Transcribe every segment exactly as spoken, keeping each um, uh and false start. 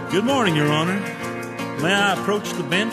Good morning, Your Honor. May I approach the bench?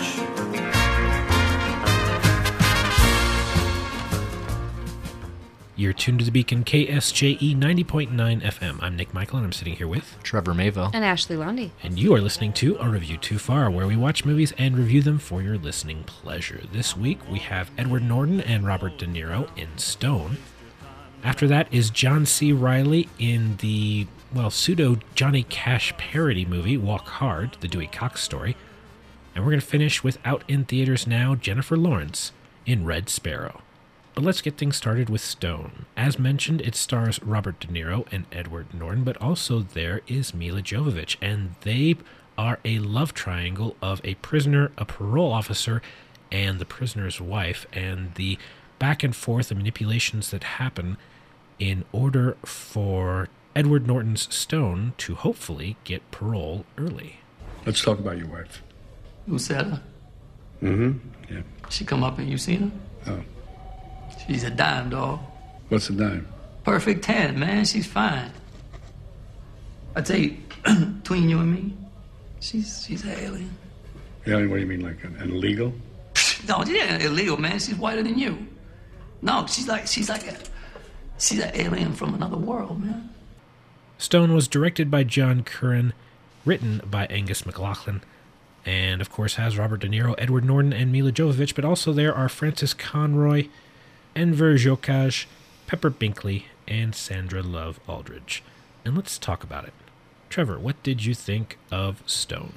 You're tuned to the Beacon K S J E ninety point nine F M. I'm Nick Michael, and I'm sitting here with Trevor Mayville and Ashley Lundy. And you are listening to A Review Too Far, where we watch movies and review them for your listening pleasure. This week, we have Edward Norton and Robert De Niro in Stone. After that is John C. Reilly in the, well, pseudo Johnny Cash parody movie, Walk Hard, the Dewey Cox story. And we're going to finish with out in theaters now, Jennifer Lawrence in Red Sparrow. But let's get things started with Stone. As mentioned, it stars Robert De Niro and Edward Norton, but also there is Milla Jovovich, and they are a love triangle of a prisoner, a parole officer, and the prisoner's wife, and the back and forth and manipulations that happen in order for Edward Norton's Stone to hopefully get parole early. Let's talk about your wife. Lucetta. Mm-hmm, yeah. She come up and you seen her? Oh. She's a dime, dog. What's a dime? Perfect ten, man. She's fine. I tell you, between you and me, she's she's an alien. Alien, what do you mean, like an, an illegal? No, she ain't illegal, man. She's whiter than you. No, she's like she's like a she's an alien from another world, man. Stone was directed by John Curran, written by Angus MacLachlan, and of course has Robert De Niro, Edward Norton, and Milla Jovovich, but also there are Francis Conroy, Enver Jokaj, Pepper Binkley, and Sandra Love Aldridge. And let's talk about it. Trevor, what did you think of Stone?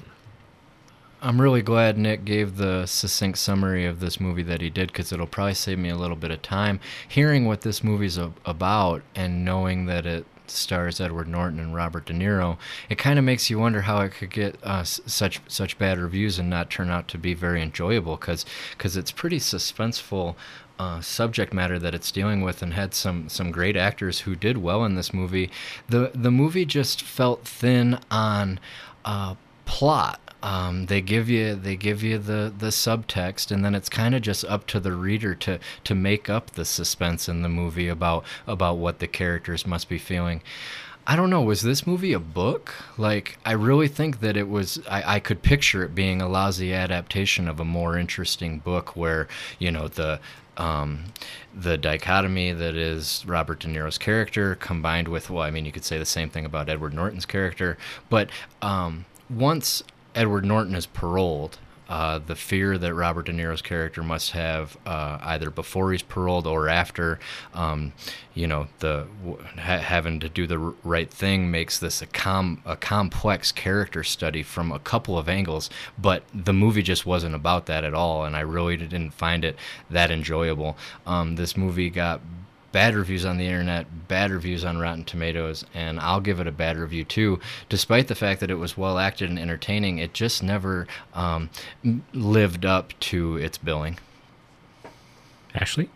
I'm really glad Nick gave the succinct summary of this movie that he did, because it'll probably save me a little bit of time. Hearing what this movie's about and knowing that it stars Edward Norton and Robert De Niro, it kind of makes you wonder how it could get uh, such such bad reviews and not turn out to be very enjoyable, because because it's pretty suspenseful uh, subject matter that it's dealing with, and had some some great actors who did well in this movie. The the movie just felt thin on uh, plot. Um, they give you they give you the, the subtext, and then it's kind of just up to the reader to, to make up the suspense in the movie about about what the characters must be feeling. I don't know, was this movie a book? Like, I really think that it was, I, I could picture it being a lousy adaptation of a more interesting book where, you know, the Um, the dichotomy that is Robert De Niro's character combined with, well, I mean, you could say the same thing about Edward Norton's character, but um, once Edward Norton is paroled, uh, the fear that Robert De Niro's character must have uh, either before he's paroled or after, um, you know, the ha- having to do the r- right thing makes this a com a complex character study from a couple of angles. But the movie just wasn't about that at all, and I really didn't find it that enjoyable. Um, this movie got bad reviews on the internet, bad reviews on Rotten Tomatoes, and I'll give it a bad review too. Despite the fact that it was well acted and entertaining, it just never um, lived up to its billing. Ashley?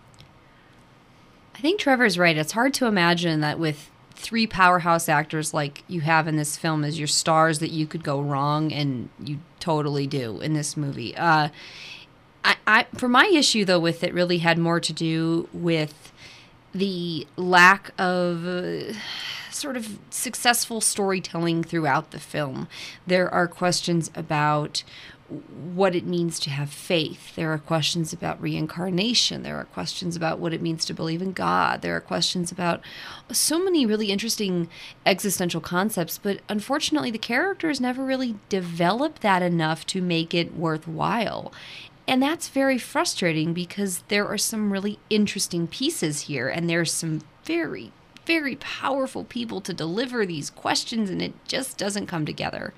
I think Trevor's right. It's hard to imagine that with three powerhouse actors like you have in this film as your stars that you could go wrong, and you totally do in this movie. Uh, I, I, for my issue, though, with it really had more to do with the lack of uh, sort of successful storytelling throughout the film. There are questions about what it means to have faith. There are questions about reincarnation. There are questions about what it means to believe in God. There are questions about so many really interesting existential concepts, but unfortunately the characters never really develop that enough to make it worthwhile. And that's very frustrating, because there are some really interesting pieces here, and there's some very, very powerful people to deliver these questions, and it just doesn't come together.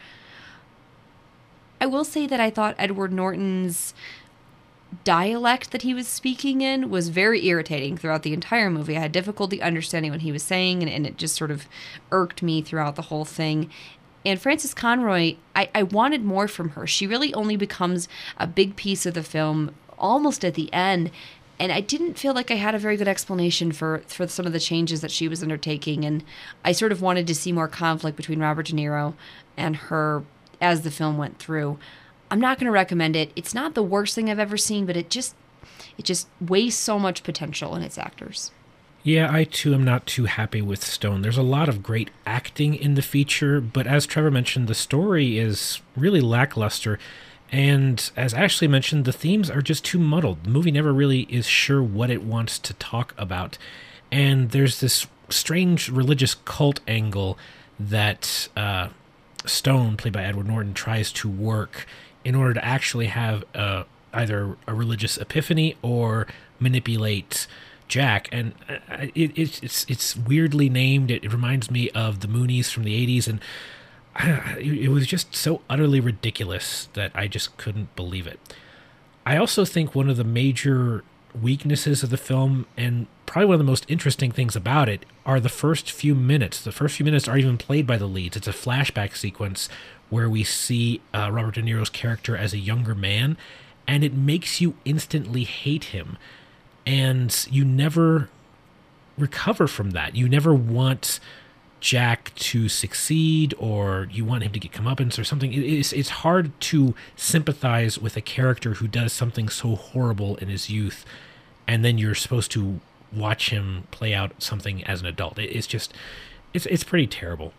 I will say that I thought Edward Norton's dialect that he was speaking in was very irritating throughout the entire movie. I had difficulty understanding what he was saying, and, and it just sort of irked me throughout the whole thing. And Frances Conroy, I, I wanted more from her. She really only becomes a big piece of the film almost at the end. And I didn't feel like I had a very good explanation for, for some of the changes that she was undertaking. And I sort of wanted to see more conflict between Robert De Niro and her as the film went through. I'm not going to recommend it. It's not the worst thing I've ever seen, but it just it just wastes so much potential in its actors. Yeah, I too am not too happy with Stone. There's a lot of great acting in the feature, but as Trevor mentioned, the story is really lackluster. And as Ashley mentioned, the themes are just too muddled. The movie never really is sure what it wants to talk about. And there's this strange religious cult angle that uh, Stone, played by Edward Norton, tries to work in order to actually have uh, either a religious epiphany or manipulate Jack. And uh, it, it, it's it's weirdly named. It, it reminds me of the Moonies from the eighties, and uh, it, it was just so utterly ridiculous that I just couldn't believe it. I also think one of the major weaknesses of the film, and probably one of the most interesting things about it, are the first few minutes. The first few minutes aren't even played by the leads. It's a flashback sequence where we see uh, Robert De Niro's character as a younger man, and it makes you instantly hate him. And you never recover from that. You never want Jack to succeed, or you want him to get comeuppance or something. It's, it's hard to sympathize with a character who does something so horrible in his youth, and then you're supposed to watch him play out something as an adult. It's just, it's it's pretty terrible.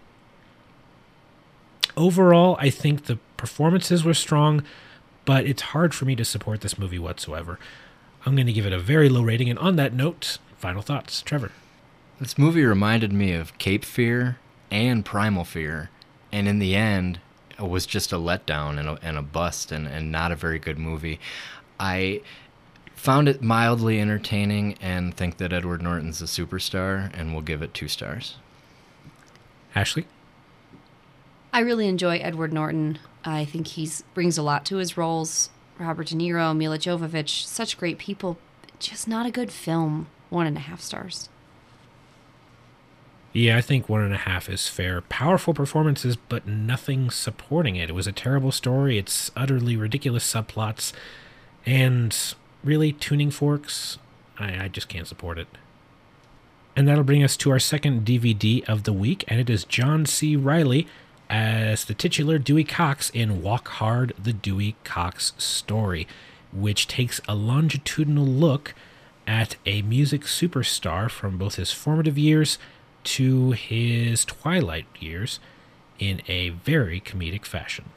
Overall, I think the performances were strong, but it's hard for me to support this movie whatsoever. I'm going to give it a very low rating, and on that note, final thoughts. Trevor. This movie reminded me of Cape Fear and Primal Fear, and in the end, it was just a letdown and a, and a bust, and, and not a very good movie. I found it mildly entertaining and think that Edward Norton's a superstar, and we'll give it two stars. Ashley? I really enjoy Edward Norton. I think he brings a lot to his roles. Robert De Niro, Mila Jovovich, such great people. Just not a good film. One and a half stars. Yeah, I think one and a half is fair. Powerful performances, but nothing supporting it. It was a terrible story. It's utterly ridiculous subplots. And really, tuning forks, I, I just can't support it. And that'll bring us to our second D V D of the week, and it is John C. Reilly as the titular Dewey Cox in Walk Hard, the Dewey Cox Story, which takes a longitudinal look at a music superstar from both his formative years to his twilight years in a very comedic fashion.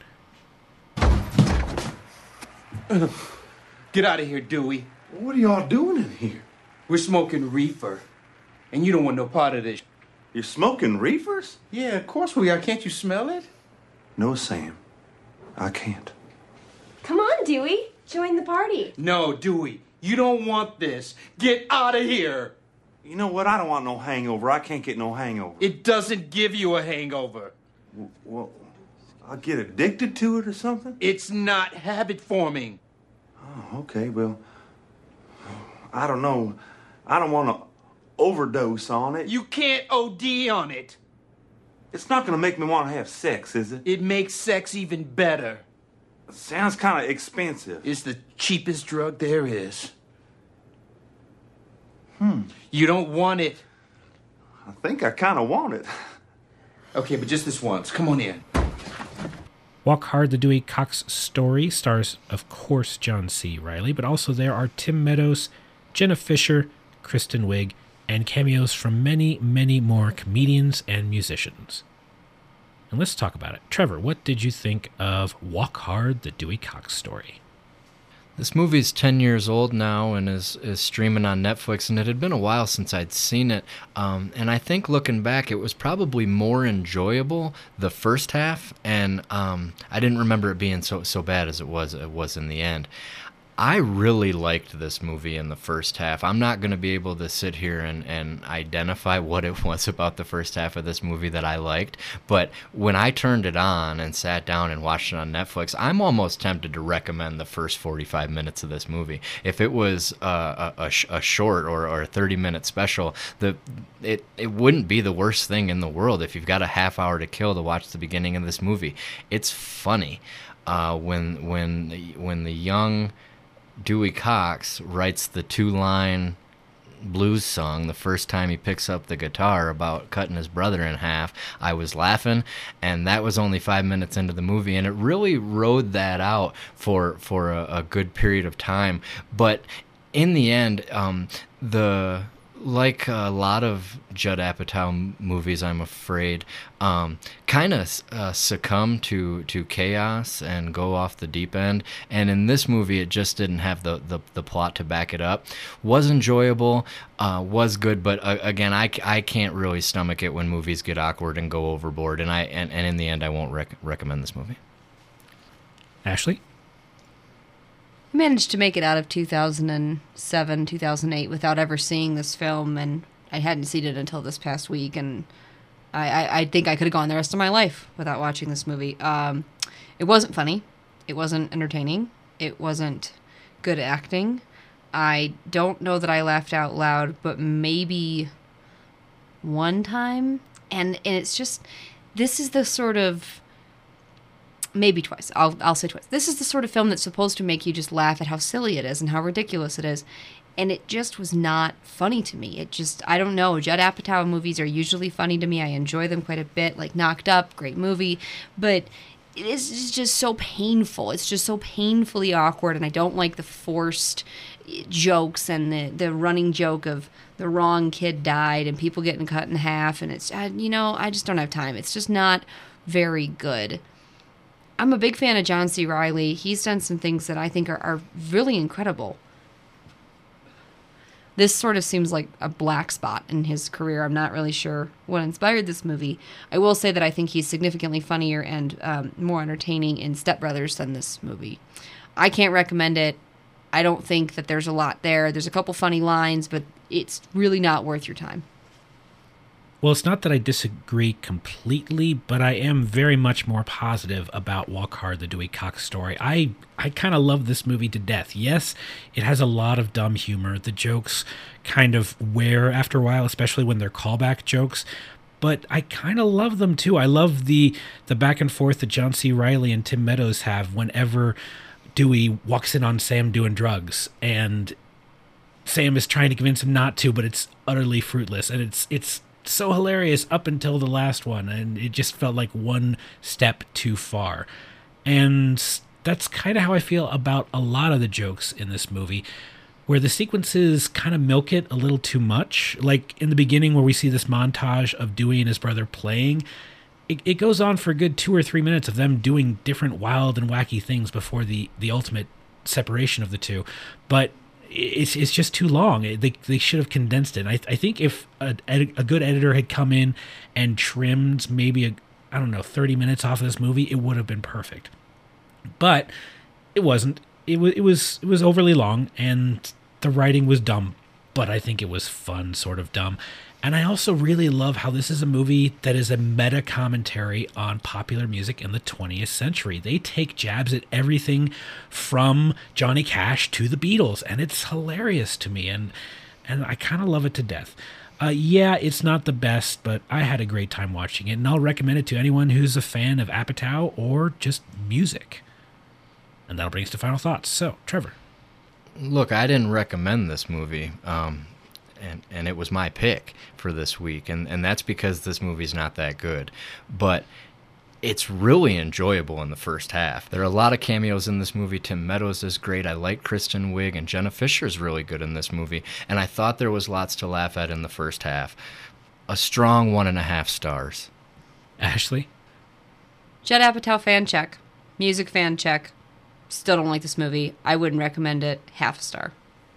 Get out of here, Dewey. What are y'all doing in here? We're smoking reefer, and you don't want no part of this. You're smoking reefers? Yeah, of course we are. Can't you smell it? No, Sam. I can't. Come on, Dewey. Join the party. No, Dewey. You don't want this. Get out of here. You know what? I don't want no hangover. I can't get no hangover. It doesn't give you a hangover. W- Well, I'll get addicted to it or something? It's not habit forming. Oh, okay. Well, I don't know. I don't want to overdose on it. You can't O D on it. It's not going to make me want to have sex, is it? It makes sex even better. It sounds kind of expensive. It's the cheapest drug there is. Hmm. You don't want it. I think I kind of want it. Okay, but just this once. Come on in. Walk Hard, the Dewey Cox Story stars, of course, John C. Reilly, but also there are Tim Meadows, Jenna Fisher, Kristen Wiig, and cameos from many, many more comedians and musicians. And let's talk about it. Trevor, what did you think of Walk Hard, the Dewey Cox Story? This movie's ten years old now and is, is streaming on Netflix, and it had been a while since I'd seen it. Um, and I think looking back, it was probably more enjoyable the first half, and um, I didn't remember it being so so bad as it was it was in the end. I really liked this movie in the first half. I'm not going to be able to sit here and, and identify what it was about the first half of this movie that I liked, but when I turned it on and sat down and watched it on Netflix, I'm almost tempted to recommend the first forty-five minutes of this movie. If it was uh, a, a, a short or, or a thirty-minute special, the it, it wouldn't be the worst thing in the world if you've got a half hour to kill to watch the beginning of this movie. It's funny uh, when when when the young Dewey Cox writes the two-line blues song the first time he picks up the guitar about cutting his brother in half. I was laughing, and that was only five minutes into the movie, and it really rode that out for for a, a good period of time. But in the end, um, the like a lot of Judd Apatow m- movies, I'm afraid, um, kind of uh, succumb to, to chaos and go off the deep end. And in this movie, it just didn't have the, the, the plot to back it up. Was enjoyable, uh, was good, but uh, again, I, I can't really stomach it when movies get awkward and go overboard. And I and, and in the end, I won't rec- recommend this movie. Ashley? I managed to make it out of two thousand seven, two thousand eight without ever seeing this film, and I hadn't seen it until this past week, and I, I, I think I could have gone the rest of my life without watching this movie. Um, it wasn't funny. It wasn't entertaining. It wasn't good acting. I don't know that I laughed out loud, but maybe one time. And, and it's just, this is the sort of... Maybe twice. I'll I'll say twice. This is the sort of film that's supposed to make you just laugh at how silly it is and how ridiculous it is. And it just was not funny to me. It just, I don't know. Judd Apatow movies are usually funny to me. I enjoy them quite a bit. Like Knocked Up, great movie. But it is just so painful. It's just so painfully awkward. And I don't like the forced jokes and the, the running joke of the wrong kid died and people getting cut in half. And it's, you know, I just don't have time. It's just not very good. I'm a big fan of John C. Reilly. He's done some things that I think are, are really incredible. This sort of seems like a black spot in his career. I'm not really sure what inspired this movie. I will say that I think he's significantly funnier and um, more entertaining in Step Brothers than this movie. I can't recommend it. I don't think that there's a lot there. There's a couple funny lines, but it's really not worth your time. Well, it's not that I disagree completely, but I am very much more positive about Walk Hard, the Dewey Cox story. I, I kind of love this movie to death. Yes, it has a lot of dumb humor. The jokes kind of wear after a while, especially when they're callback jokes. But I kind of love them too. I love the the back and forth that John C. Reilly and Tim Meadows have whenever Dewey walks in on Sam doing drugs, and Sam is trying to convince him not to, but it's utterly fruitless, and it's it's. so hilarious up until the last one, and it just felt like one step too far. And that's kind of how I feel about a lot of the jokes in this movie, where the sequences kind of milk it a little too much. Like in the beginning where we see this montage of Dewey and his brother playing, it, it goes on for a good two or three minutes of them doing different wild and wacky things before the, the ultimate separation of the two. But It's it's just too long. They they should have condensed it. I I think if a, a good editor had come in and trimmed maybe a I don't know thirty minutes off of this movie, it would have been perfect. But it wasn't. It was it was it was overly long, and the writing was dumb. But I think it was fun, sort of dumb. And I also really love how this is a movie that is a meta commentary on popular music in the twentieth century. They take jabs at everything from Johnny Cash to the Beatles, and it's hilarious to me, and and I kind of love it to death. Uh, yeah, it's not the best, but I had a great time watching it, and I'll recommend it to anyone who's a fan of Apatow or just music. And that'll bring us to final thoughts. So, Trevor. Look, I didn't recommend this movie. Um... And, and it was my pick for this week, and, and that's because this movie's not that good. But it's really enjoyable in the first half. There are a lot of cameos in this movie. Tim Meadows is great. I like Kristen Wiig, and Jenna Fischer's really good in this movie. And I thought there was lots to laugh at in the first half. A strong one and a half stars. Ashley? Judd Apatow fan check. Music fan check. Still don't like this movie. I wouldn't recommend it. Half a star.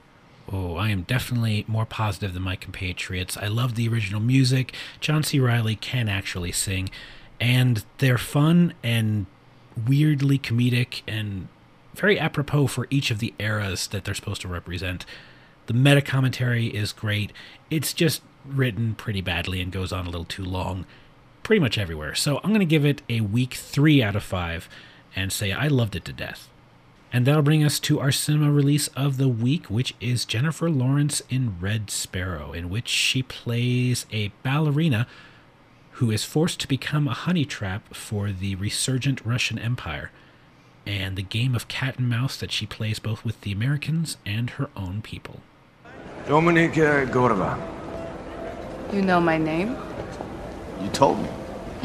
Oh, I am definitely more positive than my compatriots. I love the original music. John C. Reilly can actually sing. And they're fun and weirdly comedic and very apropos for each of the eras that they're supposed to represent. The meta commentary is great. It's just written pretty badly and goes on a little too long pretty much everywhere. So I'm going to give it a weak three out of five and say I loved it to death. And that'll bring us to our cinema release of the week, which is Jennifer Lawrence in Red Sparrow, in which she plays a ballerina who is forced to become a honey trap for the resurgent Russian Empire, and the game of cat and mouse that she plays both with the Americans and her own people. Dominika Gorba. You know my name? You told me.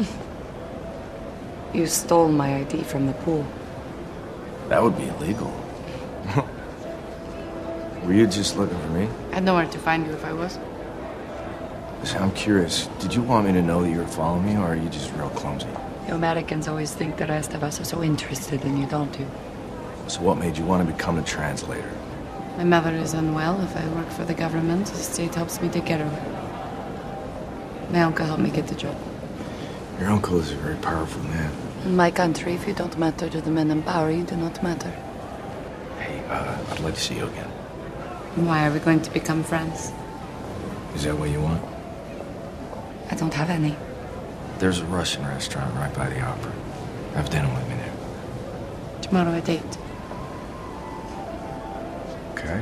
You stole my I D from the pool. That would be illegal. Were you just looking for me? I'd know where to find you if I was. Listen, I'm curious. Did you want me to know that you were following me, or are you just real clumsy? You Americans always think the rest of us are so interested in you, don't you? So what made you want to become a translator? My mother is unwell. If I work for the government, the state helps me take care of her. My uncle helped me get the job. Your uncle is a very powerful man. In my country, if you don't matter to the men in power, you do not matter. Hey, uh, I'd like to see you again. Why are we going to become friends? Is that what you want? I don't have any. There's a Russian restaurant right by the opera. Have dinner with me there. Tomorrow at eight. Okay.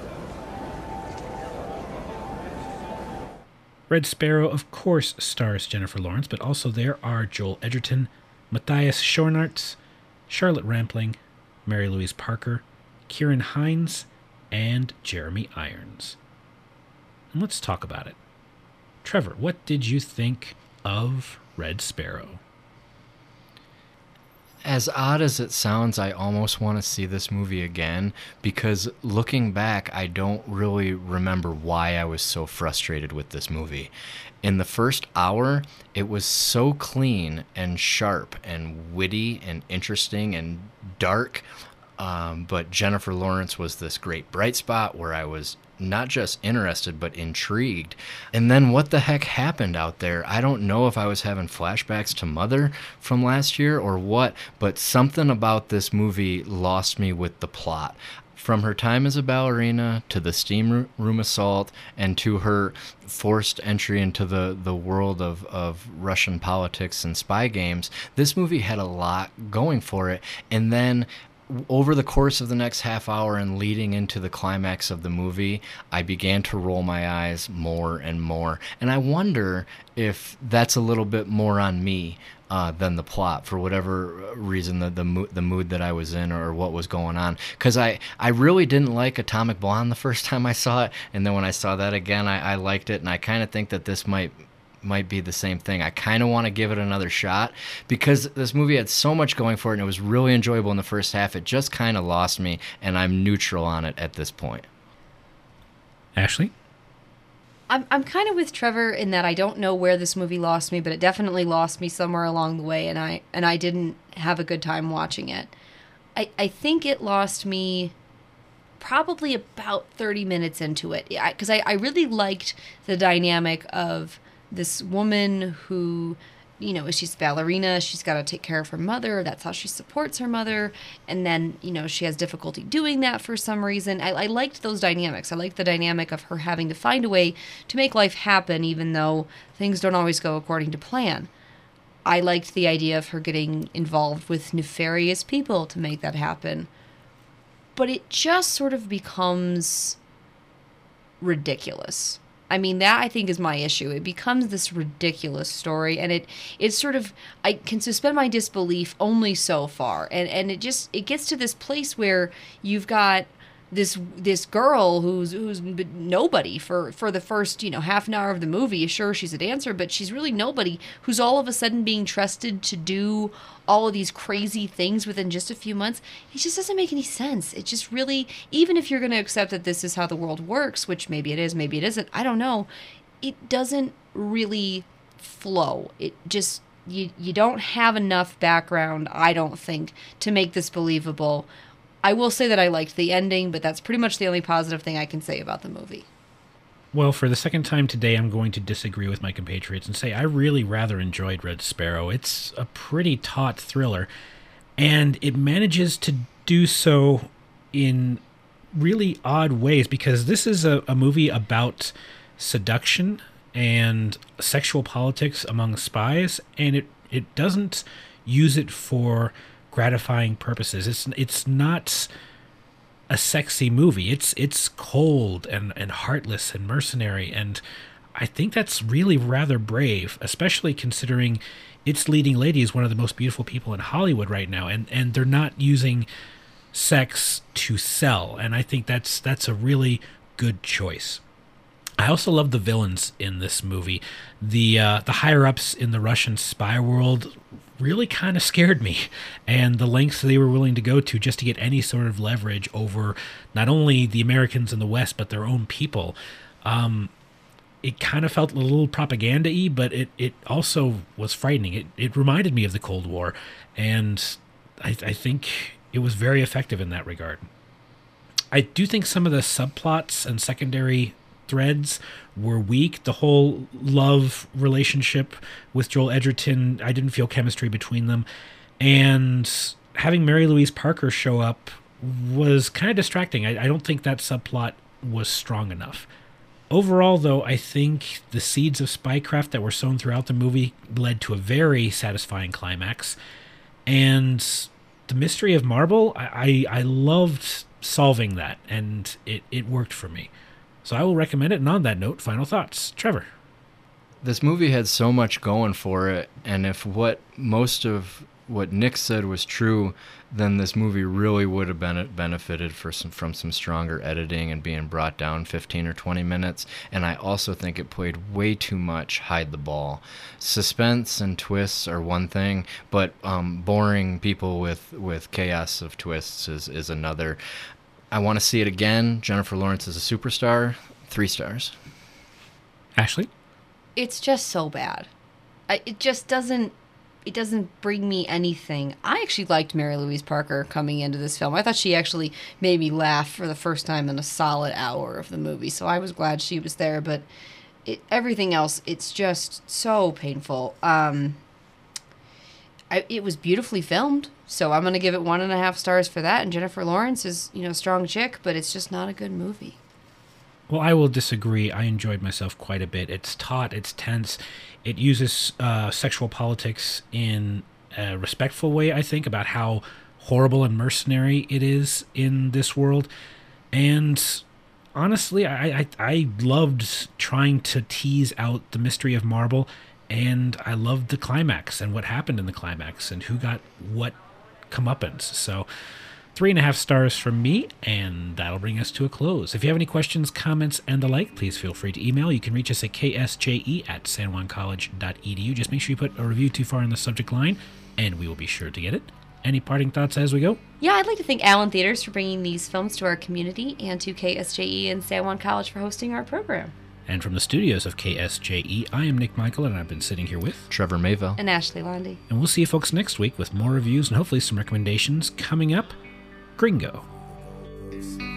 Red Sparrow, of course, stars Jennifer Lawrence, but also there are Joel Edgerton, Matthias Schoenaerts, Charlotte Rampling, Mary Louise Parker, Kieran Hines, and Jeremy Irons. And let's talk about it. Trevor, what did you think of Red Sparrow? As odd as it sounds, I almost want to see this movie again, because looking back, I don't really remember why I was so frustrated with this movie. In the first hour, it was so clean and sharp and witty and interesting and dark, um, but Jennifer Lawrence was this great bright spot where I was not just interested, but intrigued. And then what the heck happened out there? I don't know if I was having flashbacks to Mother from last year or what, but something about this movie lost me with the plot. From her time as a ballerina to the steam room assault and to her forced entry into the, the world of, of Russian politics and spy games, this movie had a lot going for it. And then over the course of the next half hour and leading into the climax of the movie, I began to roll my eyes more and more. And I wonder if that's a little bit more on me uh, than the plot, for whatever reason, the the, mo- the mood that I was in or what was going on. Because I, I really didn't like Atomic Blonde the first time I saw it. And then when I saw that again, I, I liked it. And I kind of think that this might... might be the same thing. I kind of want to give it another shot because this movie had so much going for it and it was really enjoyable in the first half. It just kind of lost me, and I'm neutral on it at this point. Ashley? I'm I'm kind of with Trevor in that I don't know where this movie lost me, but it definitely lost me somewhere along the way, and I and I didn't have a good time watching it. I, I think it lost me probably about thirty minutes into it, because I, I, I really liked the dynamic of this woman who, you know, she's a ballerina, she's got to take care of her mother, that's how she supports her mother, and then, you know, she has difficulty doing that for some reason. I, I liked those dynamics. I liked the dynamic of her having to find a way to make life happen, even though things don't always go according to plan. I liked the idea of her getting involved with nefarious people to make that happen. But it just sort of becomes ridiculous. I mean, that I think is my issue. It becomes this ridiculous story, and it it's sort of, I can suspend my disbelief only so far, and and it just it gets to this place where you've got this this girl who's who's nobody for for the first, you know, half an hour of the movie. Sure, she's a dancer, but she's really nobody, who's all of a sudden being trusted to do all of these crazy things within just a few months. It just doesn't make any sense. It just really, even if you're going to accept that this is how the world works, which maybe it is, maybe it isn't, I don't know, it doesn't really flow. It just, you you don't have enough background, I don't think, to make this believable. I will say that I liked the ending, but that's pretty much the only positive thing I can say about the movie. Well, for the second time today, I'm going to disagree with my compatriots and say I really rather enjoyed Red Sparrow. It's a pretty taut thriller, and it manages to do so in really odd ways, because this is a, a movie about seduction and sexual politics among spies, and it, it doesn't use it for gratifying purposes. It's it's not a sexy movie. It's it's cold and, and heartless and mercenary, and I think that's really rather brave, especially considering its leading lady is one of the most beautiful people in Hollywood right now, and, and they're not using sex to sell, and I think that's that's a really good choice. I also love the villains in this movie. The uh, the higher-ups in the Russian spy world really kind of scared me, and the lengths they were willing to go to just to get any sort of leverage over not only the Americans in the West, but their own people. Um, it kind of felt a little propaganda-y, but it, it also was frightening. It it reminded me of the Cold War, and I, I think it was very effective in that regard. I do think some of the subplots and secondary threads were weak. The whole love relationship with Joel Edgerton, I didn't feel chemistry between them. And having Mary Louise Parker show up was kind of distracting. I, I don't think that subplot was strong enough. Overall, though, I think the seeds of spycraft that were sown throughout the movie led to a very satisfying climax. And the mystery of Marble, I, I, I loved solving that, and it, it worked for me. So I will recommend it. And on that note, final thoughts. Trevor. This movie had so much going for it, and if what most of what Nick said was true, then this movie really would have been benefited for some, from some stronger editing and being brought down fifteen or twenty minutes. And I also think it played way too much hide the ball. Suspense and twists are one thing, but um, boring people with, with chaos of twists is, is another. I want to see it again. Jennifer Lawrence is a superstar. Three stars. Ashley? It's just so bad. I, it just doesn't... It doesn't bring me anything. I actually liked Mary Louise Parker coming into this film. I thought she actually made me laugh for the first time in a solid hour of the movie, so I was glad she was there, but it, everything else, it's just so painful. Um, I, it was beautifully filmed, so I'm going to give it one and a half stars for that, and Jennifer Lawrence is, you know, a strong chick, but it's just not a good movie. Well, I will disagree. I enjoyed myself quite a bit. It's taut, it's tense. It uses uh, sexual politics in a respectful way, I think, about how horrible and mercenary it is in this world. And honestly, I, I, I loved trying to tease out the mystery of Marble, and I loved the climax and what happened in the climax and who got what comeuppance. So three and a half stars from me, and that'll bring us to a close. If you have any questions, comments, and the like, please feel free to email. You can reach us at k s j e at san juan college dot e d u. Just make sure you put a review too far in the subject line, and we will be sure to get it. Any parting thoughts as we go? Yeah, I'd like to thank Allen Theaters for bringing these films to our community, and to K S J E and San Juan College for hosting our program. And from the studios of K S J E, I am Nick Michael, and I've been sitting here with Trevor Mayville and Ashley Landy. And we'll see you folks next week with more reviews and hopefully some recommendations coming up. Gringo.